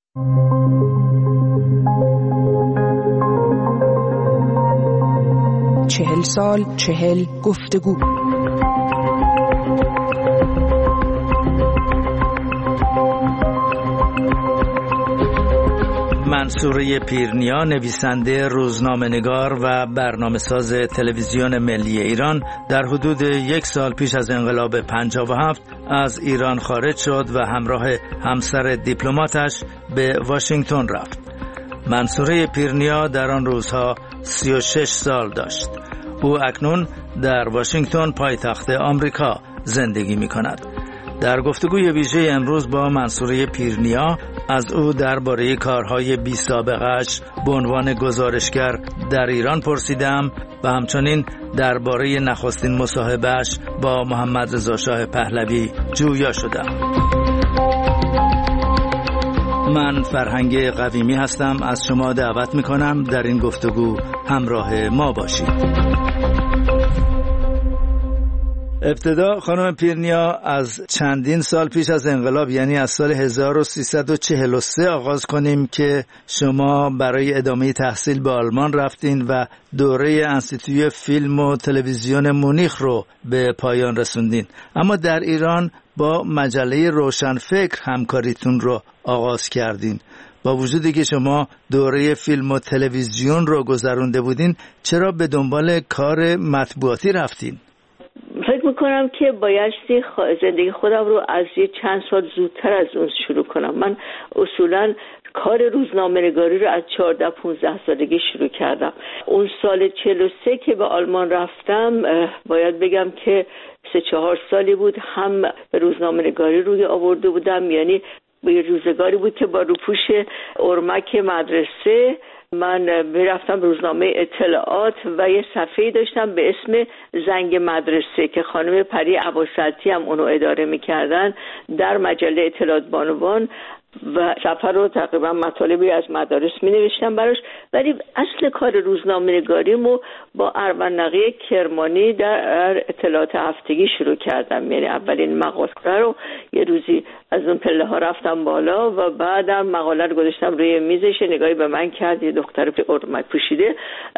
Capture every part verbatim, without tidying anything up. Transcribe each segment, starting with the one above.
چهل سال چهل گفتگو. منصوره پیرنیا، نویسنده، روزنامه‌نگار و برنامه‌ساز تلویزیون ملی ایران، در حدود یک سال پیش از انقلاب پنجاه و هفت از ایران خارج شد و همراه همسر دیپلماتش به واشنگتن رفت. منصوره پیرنیا در آن روزها سی و شش سال داشت. او اکنون در واشنگتن پایتخت آمریکا زندگی می‌کند. در گفتگوی ویژه امروز با منصوره پیرنیا از او درباره کارهای بی سابقه‌اش به عنوان گزارشگر در ایران پرسیدم و همچنین درباره نخستین مصاحبه‌اش با محمد رضا شاه پهلوی جویا شدم. من فرهنگ قویمی هستم، از شما دعوت می‌کنم در این گفتگو همراه ما باشید. ابتدا خانم پیرنیا از چندین سال پیش از انقلاب، یعنی از سال هزار و سیصد و چهل و سه آغاز کنیم که شما برای ادامه تحصیل به آلمان رفتین و دوره انستیتوی فیلم و تلویزیون مونیخ رو به پایان رسوندین. اما در ایران با مجله روشنفکر همکاریتون رو آغاز کردین. با وجودی که شما دوره فیلم و تلویزیون رو گذرونده بودین، چرا به دنبال کار مطبوعاتی رفتین؟ فکر میکنم که بایستی زندگی خودم رو از یه چند سال زودتر از اون شروع کنم. من اصولاً کار روزنامه‌نگاری رو از چهارده پانزده سالگی شروع کردم. اون سال چهل و سه که به آلمان رفتم، باید بگم که سه چهار سالی بود هم به روزنامه‌نگاری روی آورده بودم، یعنی به روزگاری بود که با روپوش ارمک مدرسه من میرفتم روزنامه اطلاعات و یه صفحه‌ای داشتم به اسم زنگ مدرسه که خانم پری عباساتی هم اونو اداره میکردن در مجله اطلاعات بانوان، و صفحه رو تقریبا مطالبی از مدارس می نوشتم براش. ولی اصل کار روزنامه نگاریمو با اروند نقی کرمانی در اطلاعات هفتگی شروع کردم. یعنی اولین مقاله رو یه روزی از اون پله ها رفتم بالا و بعدم مقاله رو گذاشتم روی میزش، نگاهی به من کرد، یه دختر ارمک پوشیده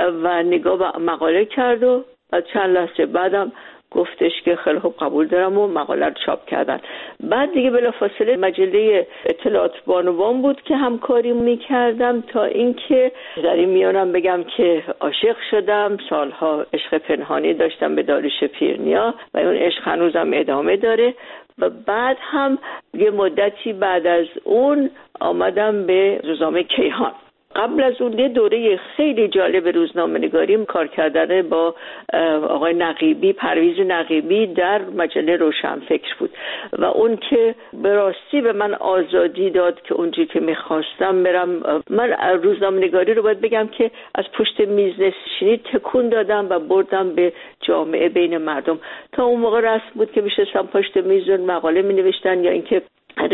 و نگاه به مقاله کرد و چند لحظه بعدم گفتش که خیلی خوب قبول دارم و مقاله رو چاپ کردن. بعد دیگه بلافاصله مجله اطلاعات بانوان بود که همکاری میکردم تا اینکه در این میانم بگم که عاشق شدم. سالها عشق پنهانی داشتم به داریوش پیرنیا و اون عشق هنوزم ادامه داره. و بعد هم یه مدتی بعد از اون آمدم به روزنامه کیهان. قبل از اون یه دوره خیلی جالب روزنامه‌نگاری کار کردن با آقای نقیبی، پرویز نقیبی در مجله روشنفکر بود و اون که به راستی به من آزادی داد که اونجایی که میخواستم برم. من روزنامه‌نگاری رو باید بگم که از پشت میز نشینی تکون دادم و بردم به جامعه بین مردم. تا اون موقع رسم بود که میشستم پشت میز و مقاله مینوشتن یا اینکه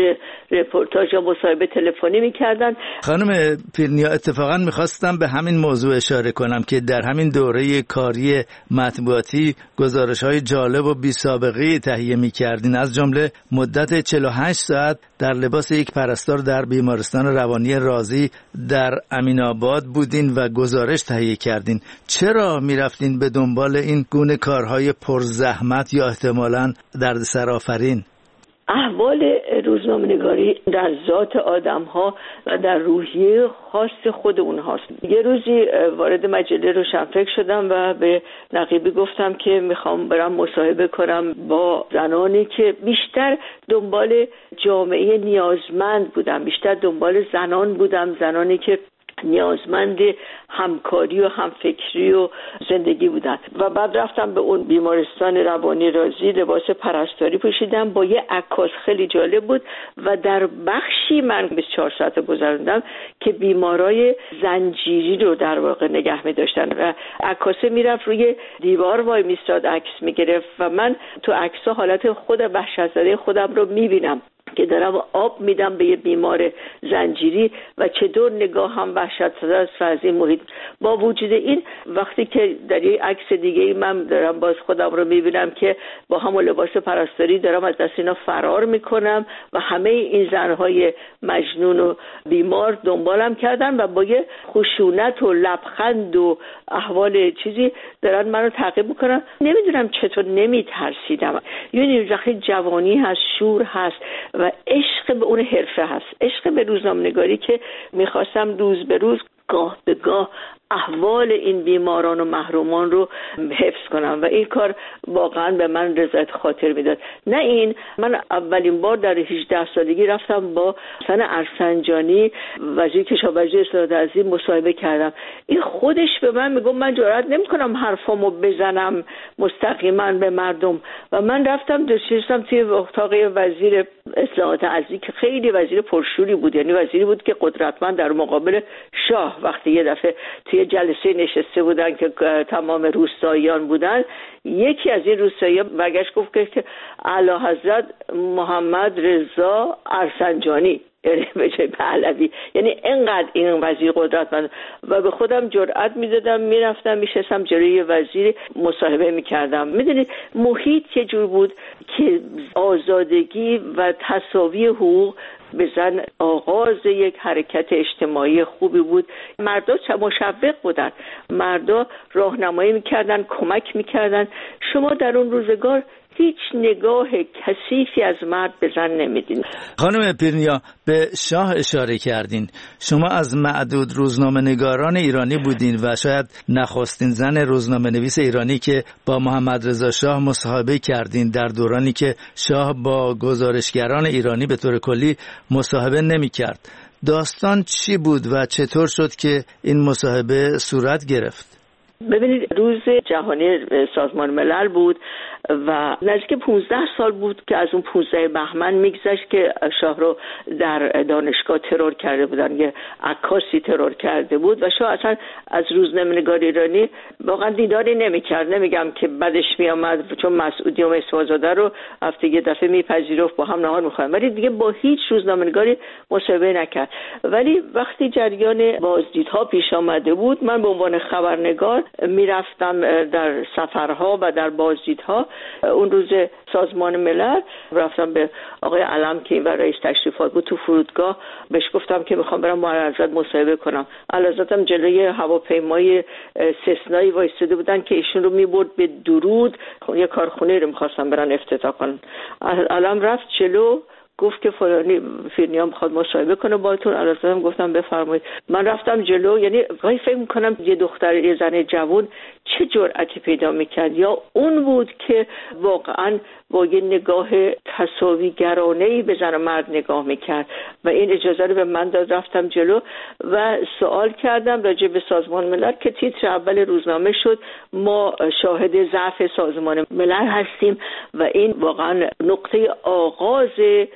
رپورتاج یا مصاحبه تلفنی میکردن. خانم پیرنیا، اتفاقا میخواستم به همین موضوع اشاره کنم که در همین دوره کاری مطبوعاتی گزارش‌های جالب و بی سابقه تهیه میکردین. از جمله مدت چهل و هشت ساعت در لباس یک پرستار در بیمارستان روانی رازی در امین‌آباد بودین و گزارش تهیه کردین. چرا میرفتین به دنبال این گونه کارهای پرزحمت یا احتمالاً دردسرآفرین؟ احوال روزنامه‌نگاری در ذات آدم‌ها و در روحیه خاص خود اونهاست. یه روزی وارد مجله روشنفکر شدم و به نقیبی گفتم که میخوام برم مصاحبه کنم با زنانی که بیشتر دنبال جامعه نیازمند بودم، بیشتر دنبال زنان بودم، زنانی که نیازمند همکاری و همفکری و زندگی بودن. و بعد رفتم به اون بیمارستان روانی رازی، لباس پرستاری پوشیدم با یه عکاس خیلی جالب بود و در بخشی من بیست و چهار ساعت گذروندم که بیمارای زنجیری رو در واقع نگه می داشتن و عکاسه میرفت روی دیوار وای میستاد عکس میگرفت و من تو عکس‌ها حالت خود وحشت زده خودم رو میبینم. که دارم آب میدم به یه بیمار زنجیری و چطور نگاه هم وحشت زده است از این محیط. با وجود این وقتی که در یه عکس دیگه من دارم باز خودم رو میبینم که با همون لباس پرستاری دارم از دست اینا فرار میکنم و همه این زنهای مجنون و بیمار دنبالم کردن و با یه خشونت و لبخند و احوال چیزی دارن منو تعقیب میکنن. نمیدونم چطور نمیترسیدم. یعنی وقتی جوانی هست، شور هست و عشق به اون حرفه هست، عشق به روزنامه‌نگاری که میخواستم روز به روز گاه به گاه احوال این بیماران و محرومان رو حفظ کنم و این کار واقعا به من رضایت خاطر میداد. نه این من اولین بار در هجده سالگی رفتم با حسن ارسنجانی وزیر کشاورزی اصلاحات عظیم مصاحبه کردم. این خودش به من میگم من جرئت نمیکنم حرفامو بزنم مستقیما به مردم و من رفتم نشستم توی اتاق وزیر اصلاحات عظیم که خیلی وزیر پرشوری بود، یعنی وزیری بود که قدرتمند در مقابل شاه. وقتی یه دفعه توی جلسه نشسته بودن که تمام روستاییان بودن، یکی از این روستایی‌ها برگشت گفت که اعلیحضرت محمد رضا ارسنجانی، یعنی به جای پهلوی، یعنی اینقدر این وزیر قدرتمند. و به خودم جرأت میدادم میرفتم میشستم جلوی وزیر مصاحبه میکردم. میدونید محیط یه جور بود که آزادگی و تساوی حقوق به زن آغاز یک حرکت اجتماعی خوبی بود. مردا مشوق بودن، مردا راهنمایی میکردن، کمک میکردن. شما در اون روزگار هیچ نگاه کثیفی از مرد به زن نمیدین. خانم پیرنیا به شاه اشاره کردین. شما از معدود روزنامه نگاران ایرانی بودین و شاید نخستین زن روزنامه نویس ایرانی که با محمد رضا شاه مصاحبه کردین در دورانی که شاه با گزارشگران ایرانی به طور کلی مصاحبه نمی کرد. داستان چی بود و چطور شد که این مصاحبه صورت گرفت؟ ببینید روز جهانی سازمان ملل بود و نزدیک پانزده سال بود که از اون پانزده بهمن میگذشت که شاه رو در دانشگاه ترور کرده بودن، یه عکاسی ترور کرده بود و شاه اصلا از روزنامه‌نگار ایرانی واقعا دیداری نمیکرد. نمیگم که بدش میامد، چون مسعودی و مسعودزاده رو هفته یه دفعه میپذیرفت، با هم نهار میخورد، ولی دیگه با هیچ روزنامه‌نگاری مصاحبه نکرد. ولی وقتی جریان بازدیدها پیش آمده بود، من به عنوان خبرنگار میرفتم در سفرها و در بازدیدها. اون روز سازمان ملل رفتم به آقای علم که این بر رئیس تشریفات بود تو فرودگاه، بهش گفتم که میخوام برم با حضرت مصاحبه کنم. علازتم جلوی هواپیمای سسنایی وایساده بودن که ایشون رو میبرد به درود، یه کارخونه رو میخواستم برن افتتاح کنن. علم رفت جلو گفت که فلانی پیرنیا میخواد مصاحبه کنه باهاتون. علازتم گفتم بفرمایید. من رفتم جلو، یعنی گاهی فکر میکنم یه دختر یه زن جوان چه جرأتی پیدا میکرد، یا اون بود که واقعا با یه نگاه تساوی‌گرانه‌ای به زن و مرد نگاه میکرد و این اجازه رو به من داد. رفتم جلو و سوال کردم راجع به سازمان ملل که تیتر اول روزنامه شد ما شاهد ضعف سازمان ملل هستیم و این واقعا نقطه آغاز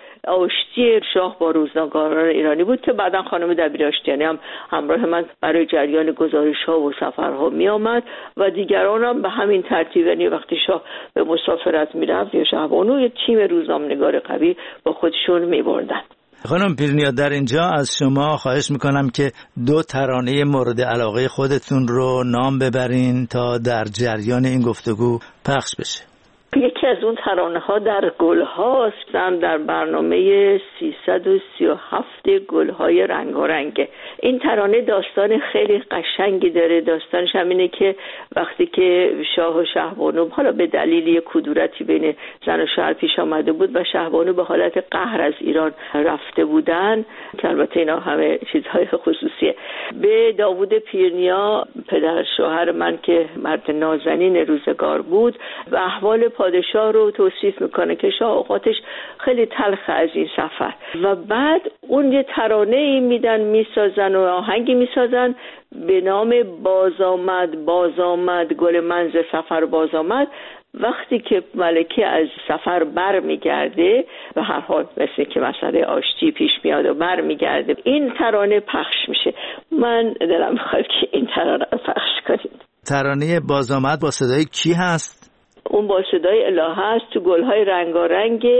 آشتی شاه با روزنامه‌نگاران ایرانی بود که بعداً خانم دبیر آشتیانی هم همراه من برای جریان گزارش‌ها و سفرها می آمد و دیگران هم به همین ترتیب. یعنی وقتی شاه به مسافرت می‌رفت یا شهبانو یه تیم روزنامه‌نگار قوی با خودشون می‌بردن. خانم پیرنیا در اینجا از شما خواهش میکنم که دو ترانه مورد علاقه خودتون رو نام ببرین تا در جریان این گفتگو پخش بشه. یکی از اون ترانه ها در گل هاست، در برنامه سیصد و سی و هفت گل های رنگارنگه. این ترانه داستان خیلی قشنگی داره. داستانش هم اینه که وقتی که شاه و شهبانو حالا به دلیل یک کدورتی بین زن و شوهر پیش آمده بود و شهبانو به حالت قهر از ایران رفته بودن، که البته اینا همه چیزهای خصوصیه، به داوود پیرنیا پدر شوهر من که مرد نازنین روزگار بود و احوال پادشاه رو توصیف میکنه که شاه اوقاتش خیلی تلخ از این سفر و بعد اون یه ترانه‌ای میدن میسازن و آهنگی میسازن به نام باز آمد باز آمد گل من ز سفر باز آمد. وقتی که ملکه از سفر بر میگرده و هر حال مثل که مسئله آشتی پیش میاد و بر میگرده این ترانه پخش میشه. من دلم میخواد که این ترانه رو پخش کنید. ترانه باز آمد با صدای کی هست؟ اون با صدای الهه است، تو گل‌های رنگارنگ.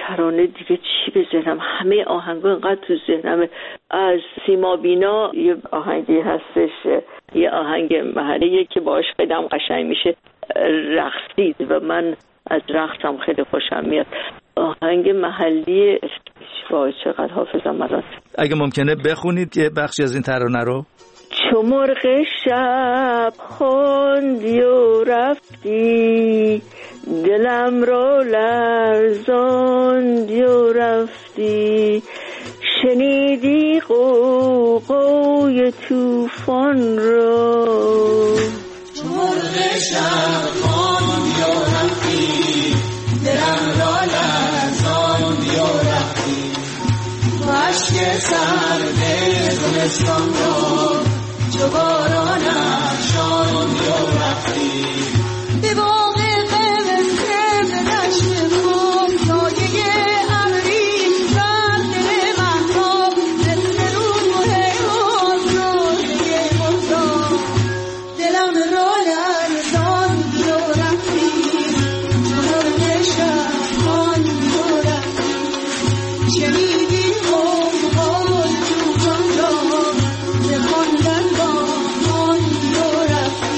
ترانه دیگه چی بزنم، همه آهنگا اینقدر تو ذهنمه. از سیما بینا یه آهنگی هستش، یه آهنگ محلیه که باهاش قدم قشنگ میشه، رقصید و من از رقصم خیلی خوشم میاد. آهنگ محلی وای چقدر حافظم الان. اگه ممکنه بخونید یه بخشی از این ترانه رو. چو مرغ شب خواندی و رفتی، دلم را لرزاندی و رفتی، شنیدی غوغای طوفان را. چو مرغ شب خواندی و رفتی، دلم را لرزاندی و رفتی، تو اشک سرد زمستان را چو باران افشاندی و رفتی، به باغ قرمزه به دشت خام سایه ابری بر دل مهتاب، مثل روح آزاده مرداب، دلم را لرزاندی و رفتی، چو مرغ شب خواندی و رفتی، شنیدی غوغای طوفان را به خواندن با ماندی و رفتی.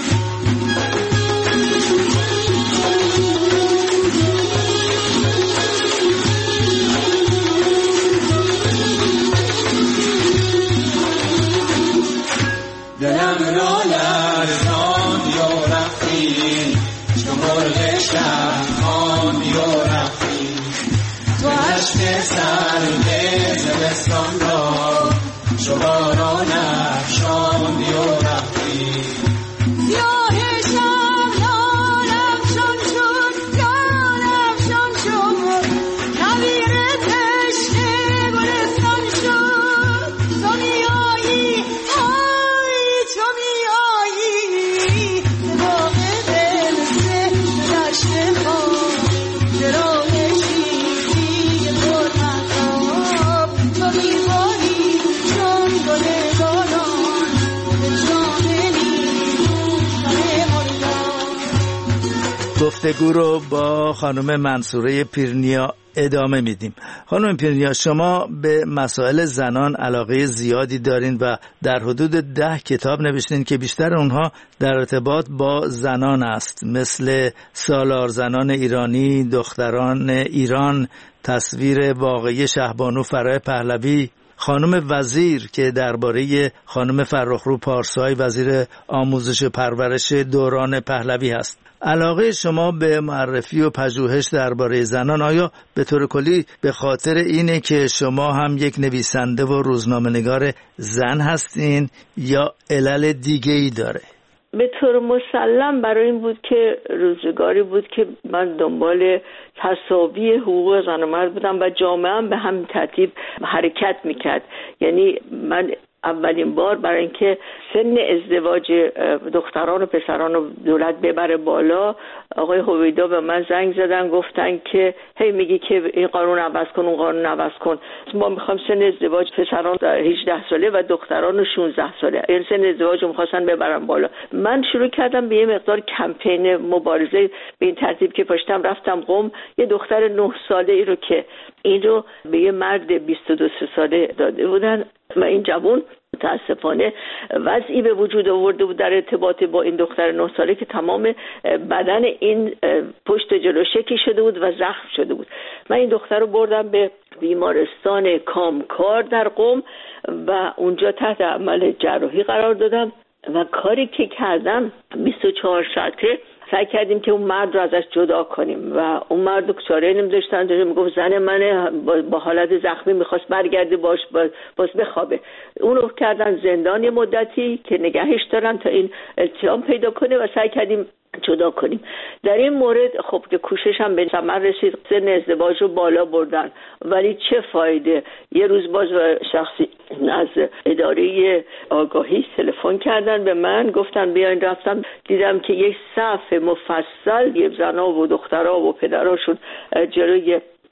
دلم را لرزاندی و رفتی، چو مرغ شب خواندی و رفتی، تو اشک سرد زمستان را چو باران افشاندی و رفتی. سیاه شب لالافشان شد، لالافشان شد، نویر تشنه گلستان شد، تو میایی آی تو میایی، به باغ قرمزه به دشت خام، به راه شیری پرمهتاب، تو میباری چون گل باران به جام نیمون مرداب. گفتگو رو با خانم منصوره پیرنیا ادامه میدیم. خانم پیرنیا، شما به مسائل زنان علاقه زیادی دارین و در حدود ده کتاب نوشتین که بیشتر اونها در ارتباط با زنان است، مثل سالار زنان ایرانی، دختران ایران، تصویر واقعی شهبانو فرای پهلوی، خانم وزیر که درباره خانم فرخرو پارسای وزیر آموزش و پرورش دوران پهلوی هست. علاقه شما به معرفی و پژوهش درباره زنان آیا به طور کلی به خاطر اینه که شما هم یک نویسنده و روزنامه‌نگار زن هستین یا علل دیگه‌ای داره؟ به طور مسلم برای این بود که روزگاری بود که من دنبال تساوی حقوق زن و مرد بودم و جامعه هم به همین ترتیب حرکت میکرد. یعنی من اولین بار برای اینکه سن ازدواج دختران و پسران رو دولت ببره بالا، آقای هویدا به من زنگ زدن گفتن که هی میگی که این قانون عوض کن اون قانون عوض کن، ما میخوایم سن ازدواج پسران هجده ساله و دختران شانزده ساله، این سن ازدواج رو میخواستن ببرن بالا. من شروع کردم به یه مقدار کمپین مبارزه به این ترتیب که پاشتم رفتم قم، یه دختر نه ساله ای رو که این رو به یه مرد بیست و دو ساله داده بودن و این جوان متاسفانه وضعی به وجود آورده بود در ارتباط با این دختر نه ساله که تمام بدن این پشت جلو شکی شده بود و زخم شده بود. من این دختر رو بردم به بیمارستان کامکار در قم و اونجا تحت عمل جراحی قرار دادم و کاری که کردم بیست و چهار ساعته سعی کردیم که اون مرد رو ازش جدا کنیم و اون مرد رو چاره نمی‌داشتن، داشت میگفت زن منه با حالت زخمی میخواست برگرده باش باز بخوابه. اون رو کردن زندان مدتی که نگهش دارن تا این التیام پیدا کنه و سعی کردیم جدا کنیم. در این مورد خب که کوشش هم به ثمر رسید، سن ازدواج رو بالا بردن، ولی چه فایده؟ یه روز باز شخصی از اداره آگاهی تلفن کردن به من، گفتن بیاین، رفتم دیدم که یک صف مفصل یه زنا و دخترها و پدراشون جلوی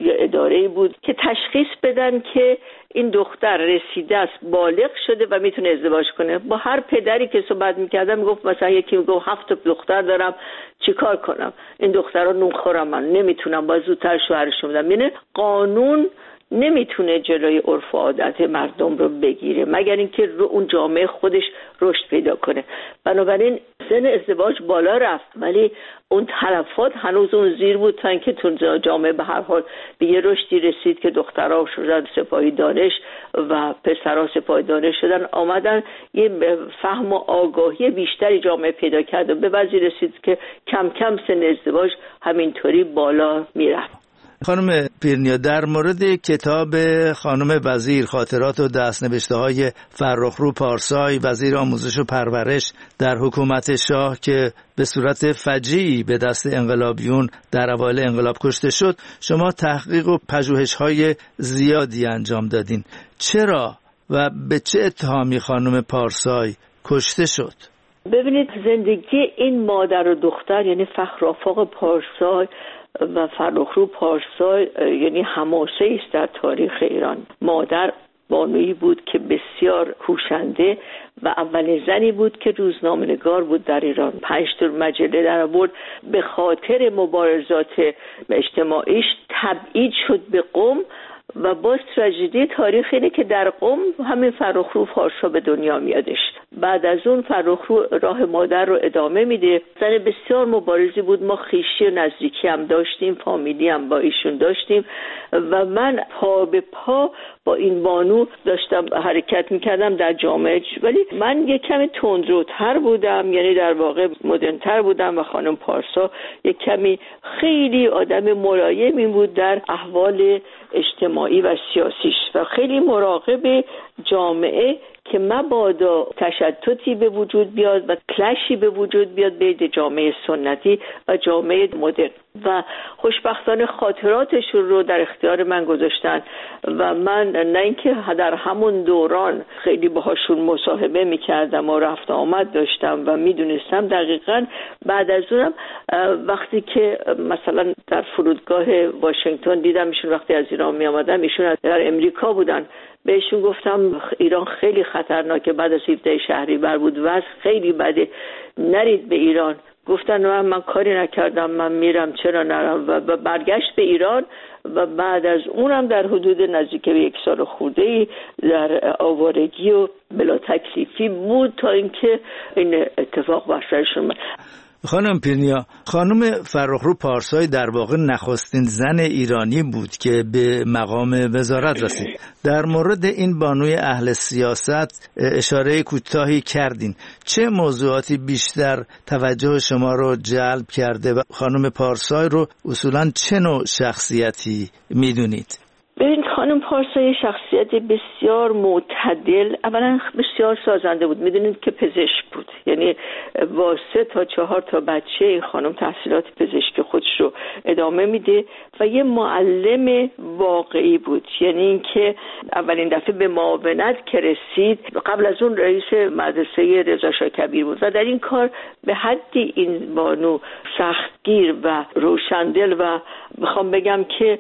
یا اداره‌ای بود که تشخیص بدن که این دختر رسیده است، بالغ شده و میتونه ازدواج کنه. با هر پدری که صحبت میکردم میگفت مثلا یکی میگفت هفت دختر دارم چیکار کنم، این دخترها نونخورم، من نمیتونم، باید زودتر شوهرشون بدم. یعنی قانون نمیتونه جلوی عرف و عادت مردم رو بگیره مگر اینکه رو اون جامعه خودش رشد پیدا کنه. بنابراین سن ازدواج بالا رفت ولی اون تلفات هنوز اون زیر بود تا اینکه تو جامعه به هر حال به یه رشدی رسید که دخترها شدن سپاهی دانش و پسرها سپاهی دانش شدن، آمدن یه فهم و آگاهی بیشتری جامعه پیدا کرد و به وضعی رسید که کم کم سن ازدواج همینطوری بالا میرفت. خانم پیرنیا، در مورد کتاب خانم وزیر، خاطرات و دست‌نوشته‌های فرخرو پارسای، وزیر آموزش و پرورش در حکومت شاه که به صورت فجیعی به دست انقلابیون در اوایل انقلاب کشته شد، شما تحقیق و پژوهش‌های زیادی انجام دادین. چرا و به چه اتهامی خانم پارسای کشته شد؟ ببینید، زندگی این مادر و دختر یعنی فخرآفاق پارسای و فرخرو پارسای یعنی حماسه است در تاریخ ایران. مادر بانویی بود که بسیار کوشنده و اولین زنی بود که روزنامه‌نگار بود در ایران. پنج تا مجله در آورد. به خاطر مبارزات اجتماعیش تبعید شد به قم و باز تراژدی تاریخ اینه که در قم همین فرخرو پارسا به دنیا میادش. بعد از اون فرخرو راه مادر رو ادامه میده. زن بسیار مبارزی بود. ما خویشی و نزدیکی هم داشتیم، فامیلی هم با ایشون داشتیم و من پا به پا با این بانو داشتم حرکت میکردم در جامعه، ولی من یک کمی تندروتر بودم، یعنی در واقع مدرن‌تر بودم و خانم پارسا یک کمی خیلی آدم ملایمی بود در احوال اجتماعی و سیاسیش و خیلی مراقب جامعه که مبادا تشتتی به وجود بیاد و کلشی به وجود بیاد بین جامعه سنتی و جامعه مدرن. و خوشبختانه خاطراتشون رو در اختیار من گذاشتن و من نه اینکه در همون دوران خیلی باهاشون مصاحبه میکردم و رفت آمد داشتم و میدونستم دقیقاً، بعد از اونم وقتی که مثلا در فرودگاه واشنگتن دیدم ایشون وقتی از ایران می آمدن، ایشون در امریکا بودن، بهشون گفتم ایران خیلی خطرناکه، بعد از هفده شهریور بود، وضع خیلی بده، نرید به ایران. گفتن من, من کاری نکردم، من میرم، چرا نرم؟ و برگشت به ایران و بعد از اونم در حدود نزدیک به یک سال خورده‌ای در آوارگی و بلا تکلیفی بود تا اینکه این اتفاق بر سرشون اومد. خانم پیرنیا، خانم فرخرو پارسای در واقع نخستین زن ایرانی بود که به مقام وزارت رسید. در مورد این بانوی اهل سیاست اشاره کوتاهی کردین. چه موضوعاتی بیشتر توجه شما رو جلب کرده و خانم پارسای رو اصولاً چه نوع شخصیتی میدونید؟ ببین، خانم پارسای شخصیت بسیار معتدل، اولا بسیار سازنده بود. میدونید که پزشک بود، یعنی با سه تا چهار تا بچه این خانم تحصیلات پزشکی خودش رو ادامه میده و یه معلم واقعی بود. یعنی اینکه اولین دفعه به معاونت که رسید، قبل از اون رئیس مدرسه رضا شاه کبیر بود و در این کار به حدی این بانو سختگیر و روشندل و میخوام بگم که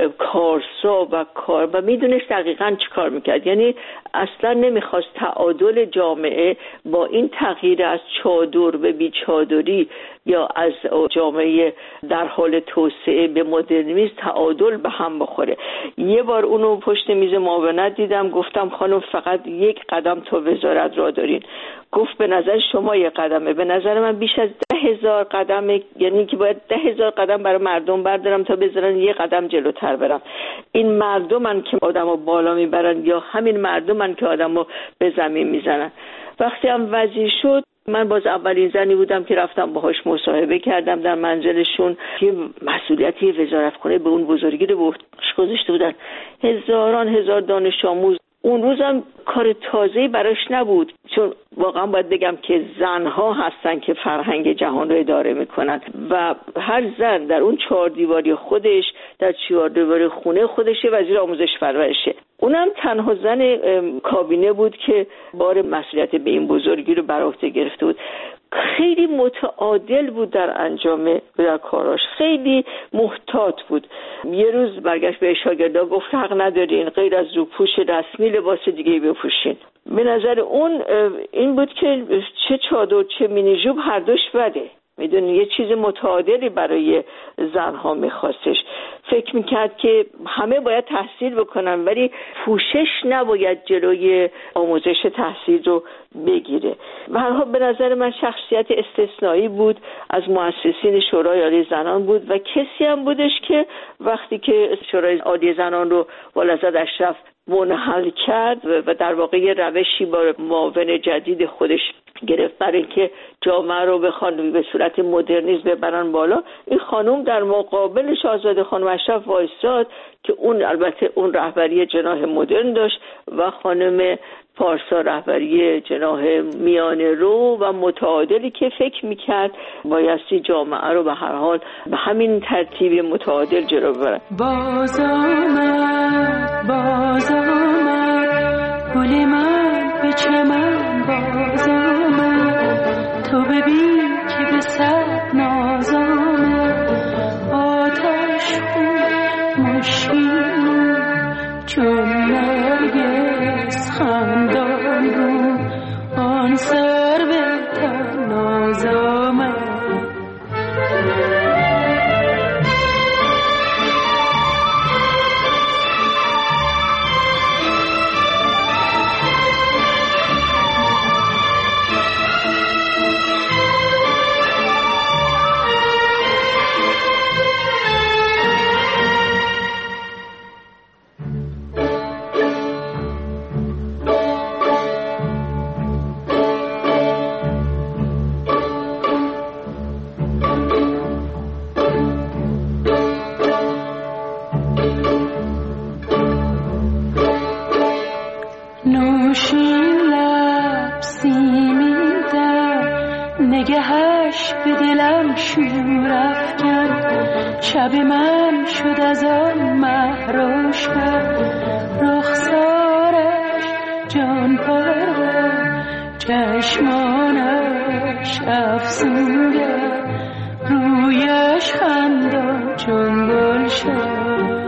کارسا و کار و میدونست دقیقاً چی کار میکرد. یعنی اصلا نمیخواست تعادل جامعه با این تغییر از چادر به بیچادری یا از جامعه در حال توسعه به مدرنیسم تعادل به هم بخوره. یه بار اونو پشت میز معاونت دیدم، گفتم خانم فقط یک قدم تا وزارت را دارین. گفت به نظر شما یک قدمه، به نظر من بیش از ده هزار قدمه، یعنی که باید ده هزار قدم برای مردم بردارم تا بذارن یک قدم جلوتر برم. این مردمن که آدمو بالا میبرن یا همین مردمن که آدمو به زمین میزنن. وقتی هم وزیر شد، من باز اولین زنی بودم که رفتم باهاش مصاحبه کردم در منزلشون که مسئولیتی وزارت خونه به اون بزرگی رو بهش گذاشته بودن. هزاران هزار دانش آموز. اون روزم کار تازه‌ای براش نبود، چون واقعا باید بگم که زنها هستن که فرهنگ جهان رو اداره میکنن و هر زن در اون چهار دیواری خودش، در چهار دیواری خونه خودش وزیر آموزش پرورشه. اونم تنها زن کابینه بود که بار مسئولیت به این بزرگی رو بر عهده گرفته بود. خیلی متعادل بود در انجام در کاراش، خیلی محتاط بود. یه روز برگشت به شاگردا گفت حق ندارین غیر از روپوش رسمی لباس دیگه بپوشین. به نظر اون این بود که چه چادر چه مینی جوب هر دوش بده، میدونی یه چیز متعادلی برای زنها میخواستش. فکر میکرد که همه باید تحصیل بکنن ولی پوشش نباید جلوی آموزش تحصیل رو بگیره. به هر حال به نظر من شخصیت استثنایی بود، از مؤسسین شورای عالی زنان بود و کسی هم بودش که وقتی که شورای عالی زنان رو والازد اشرف منحل کرد و در واقع یه روشی با معاون جدید خودش گرفت برای اینکه جامعه رو بخوان به صورت مدرنیسم ببرن بالا، این خانم در مقابل شاهزاده خانم اشرف وایساد که اون البته اون رهبری جناح مدرن داشت و خانم پارسا رهبری جناح میانه رو و متعادلی که فکر میکرد بایستی جامعه رو به هر حال به همین ترتیب متعادل جلو ببرن. باز آمد باز آمد گل من به چمن، باز آمد تو ببین که به صد ناز آمد، آتش خون مشکین چون نرگس خندان رو آن سر به تناز آمد. نگهش به دلم شور افکند، شب من شد از آن مه روشن، رخسارش جان پرور چشمانش افسونگر، رویش خندان چون گلشن.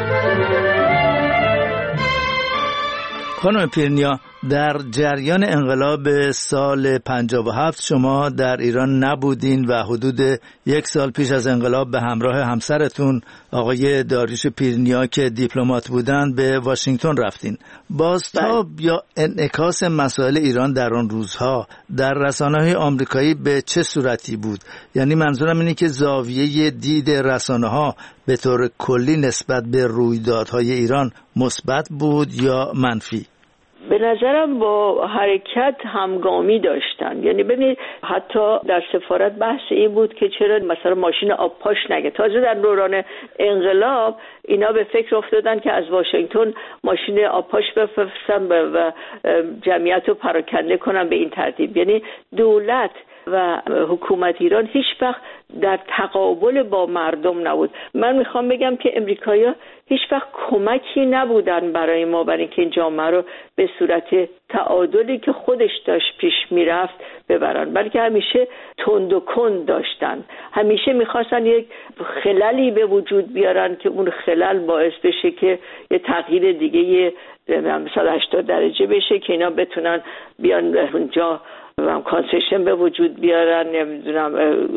خانم پیرنیا، در جریان انقلاب سال پنجاه و هفت شما در ایران نبودین و حدود یک سال پیش از انقلاب به همراه همسرتون آقای داریوش پیرنیا که دیپلمات بودن به واشنگتن رفتین. بازتاب یا انعکاس مسائل ایران در آن روزها در رسانه‌های آمریکایی به چه صورتی بود؟ یعنی منظورم اینه که زاویه دید رسانه‌ها به طور کلی نسبت به رویدادهای ایران مثبت بود یا منفی؟ به نظرم با حرکت همگامی داشتن. یعنی ببینید حتی در سفارت بحث این بود که چرا مثلا ماشین آبپاش نگه. تازه در دوران انقلاب اینا به فکر افتادن که از واشنگتن ماشین آبپاش بفرستن و جمعیت رو پراکنده کنن به این ترتیب. یعنی دولت و حکومت ایران هیچ وقت در تقابل با مردم نبود. من میخوام بگم که امریکایی‌ها هیچ وقت کمکی نبودن برای ما برای اینکه این جامعه رو به صورت تعادلی که خودش داشت پیش میرفت ببرن، بلکه همیشه تند و کند داشتن. همیشه میخواستن یک خللی به وجود بیارن که اون خلل باعث بشه که یه تغییر دیگه مثلا هشتاد درجه بشه که اینا بتونن بیان اونجا و کانسشن به وجود بیارن، نمیدونم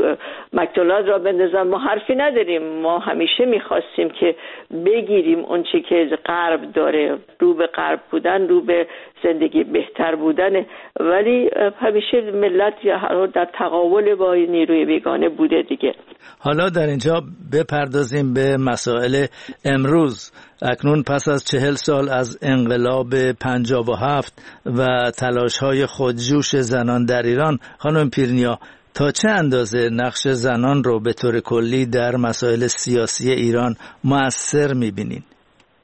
مکدونالد را بندازن. ما حرفی نداریم، ما همیشه میخواستیم که بگیریم اون چی که غرب داره، رو به غرب بودن، رو به زندگی بهتر بودن، ولی همیشه ملت یا در تقابل با نیروی بیگانه بوده دیگه. حالا در اینجا بپردازیم به مسائل امروز. اکنون پس از چهل سال از انقلاب پنجاه و هفت و تلاش‌های خودجوش زنان در ایران، خانم پیرنیا تا چه اندازه نقش زنان رو به طور کلی در مسائل سیاسی ایران مؤثر می‌بینین؟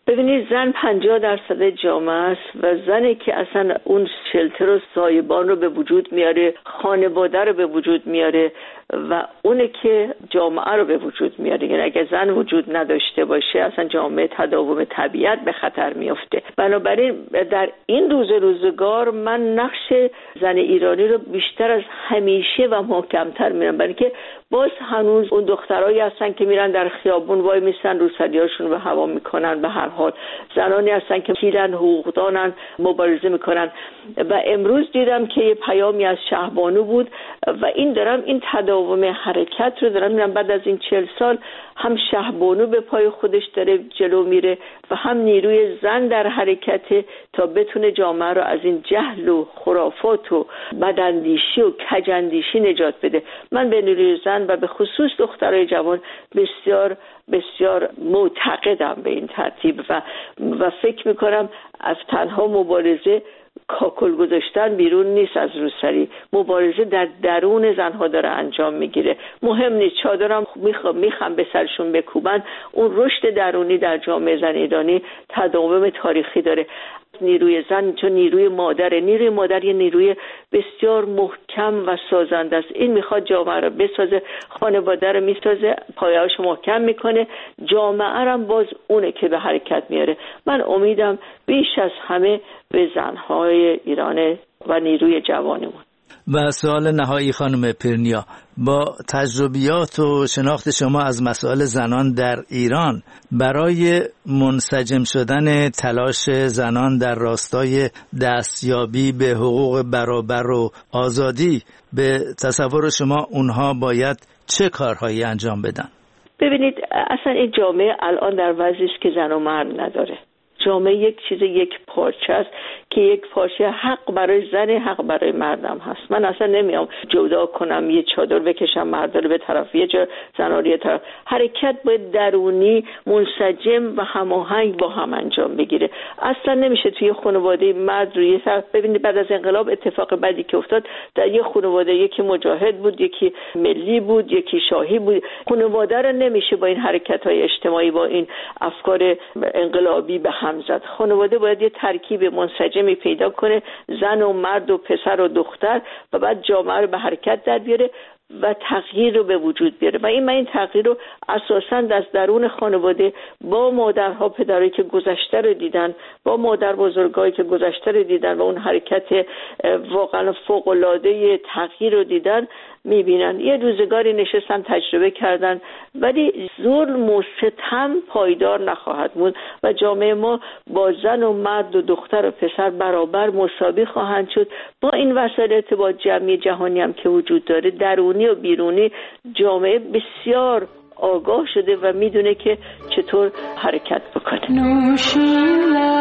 ببینید زن پنجاه درصد جامعه است و زنی که اصلا اون شلتر و سایبان رو به وجود میاره، خانواده رو به وجود میاره و اونه که جامعه رو به وجود میاره. یعنی اگه زن وجود نداشته باشه اصلا جامعه تداوم طبیعت به خطر میفته. بنابراین در این روز روزگار من نقش زن ایرانی رو بیشتر از همیشه و محکمتر میرم، برای که باز هنوز اون دخترایی هستن که میرن در خیابون وای میسن روسریاشون رو هوا میکنن. به هر حال زنانی هستن که کیرن حقوقدانن مبارزه میکنن و امروز دیدم که یه پیامی از شهبانو بود و این دارم این تداوم حرکت رو دارم میرم. بعد از این چهل سال هم شهبانو به پای خودش داره جلو میره و هم نیروی زن در حرکت تا بتونه جامعه رو از این جهل و خرافات و بداندیشی و کجاندیشی نجات بده. من به نیروی زن و به خصوص دخترای جوان بسیار بسیار معتقدم به این ترتیب و و فکر میکنم از تنها مبارزه کاکل گذاشتن بیرون نیست از روسری، مبارزه در درون زنها داره انجام میگیره. مهم نیست چادرم میخوام میخوام به سرشون بکوبن، اون رشد درونی در جامعه زن ایرانی تداوم تاریخی داره. نیروی زن چون نیروی مادره، نیروی مادر یه نیروی بسیار محکم و سازنده است. این میخواد جامعه رو بسازه، خانواده رو میسازه، پایه‌هاش محکم میکنه، جامعه رو باز اونه که به حرکت میاره. من امیدم بیش از همه به زنهای ایران و نیروی جوانمون. و سوال نهایی خانم پیرنیا، با تجربیات و شناخت شما از مسائل زنان در ایران برای منسجم شدن تلاش زنان در راستای دستیابی به حقوق برابر و آزادی، به تصور شما اونها باید چه کارهایی انجام بدن؟ ببینید اصلا این جامعه الان در وضعی است که زن و مرد نداره. جامعه یک چیز یک پارچه است که یک پارچه حق برای زن، حق برای مردم هست. من اصلا نمیام جدا کنم یه چادر بکشم مرد رو به طرف یه جا زنا رو یه طرف. حرکت باید درونی منسجم و هماهنگ با هم انجام بگیره. اصلا نمیشه توی خانواده مرد روی طرف. ببینید بعد از انقلاب اتفاق بدی که افتاد در یه خانواده، یکی مجاهد بود، یکی ملی بود، یکی شاهی بود. خانواده رو نمیشه با این حرکت‌های اجتماعی، با این افکار انقلابی به هم زد. خانواده باید یه ترکیب منسجمی پیدا کنه، زن و مرد و پسر و دختر، و بعد جامعه رو به حرکت در بیاره و تغییر رو به وجود بیاره. و این من این تغییر رو اساساً از درون خانواده با مادرها پدرایی که گذشته رو دیدن، با مادر بزرگایی که گذشته رو دیدن و اون حرکت واقعا فوق‌العاده تغییر رو دیدن میبینن. یه روزگاری نشستن تجربه کردن، ولی ظلم و ستم پایدار نخواهد بود و جامعه ما با زن و مرد و دختر و پسر برابر مساوی خواهند شد. با این وسایل ارتباط جمعی جهانی هم که وجود داره، درونی و بیرونی، جامعه بسیار آگاه شده و میدونه که چطور حرکت بکنه. نوشین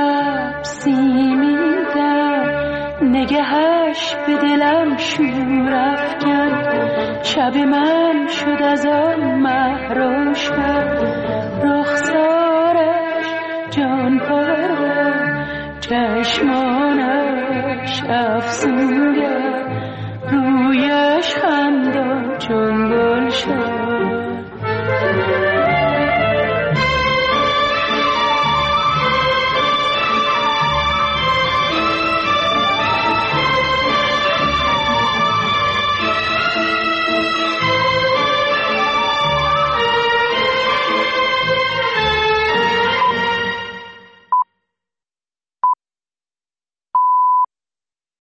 لب سیمین در نگهش به دلم شور افکن، شب من شد از آن مه روشن، رخسارش جان پرور، چشمانش افسونگر.